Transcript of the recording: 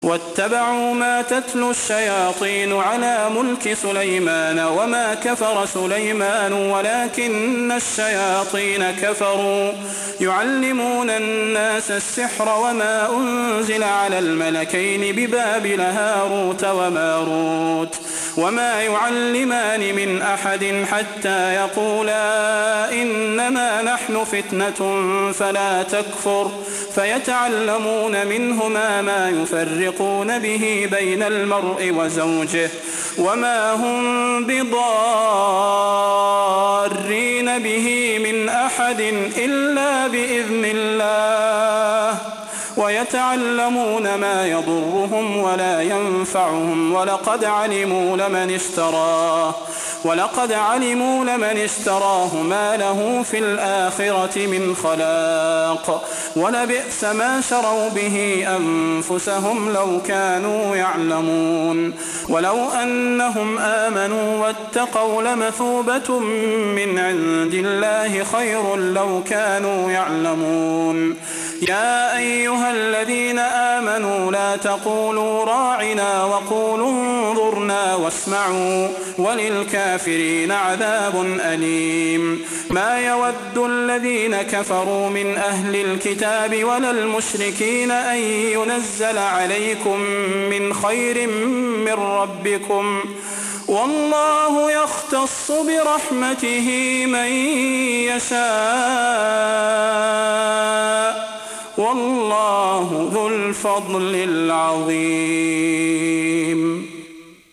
واتبعوا ما تتلو الشياطين على ملك سليمان وما كفر سليمان ولكن الشياطين كفروا يعلمون الناس السحر وما أنزل على الملكين ببابل هاروت وماروت وما يعلمان من أحد حتى يقولا إنما نحن فتنة فلا تكفر فيتعلمون منهما ما يفرقون به بين المرء وزوجه وما هم بضارين به من أحد إلا بإذن الله ويتعلمون ما يضرهم ولا ينفعهم ولقد علموا لمن اشتراه ما له في الآخرة من خلاق ولبئس ما شروا به أنفسهم لو كانوا يعلمون ولو أنهم آمنوا واتقوا لمثوبة من عند الله خير لو كانوا يعلمون يا أيها الذين آمنوا لا تقولوا راعنا وقولوا انظرنا واسمعوا وللكافرين عذاب أليم ما يود الذين كفروا من أهل الكتاب ولا المشركين أن ينزل عليكم من خير من ربكم والله يختص برحمته من يشاء والله ذو الفضل العظيم.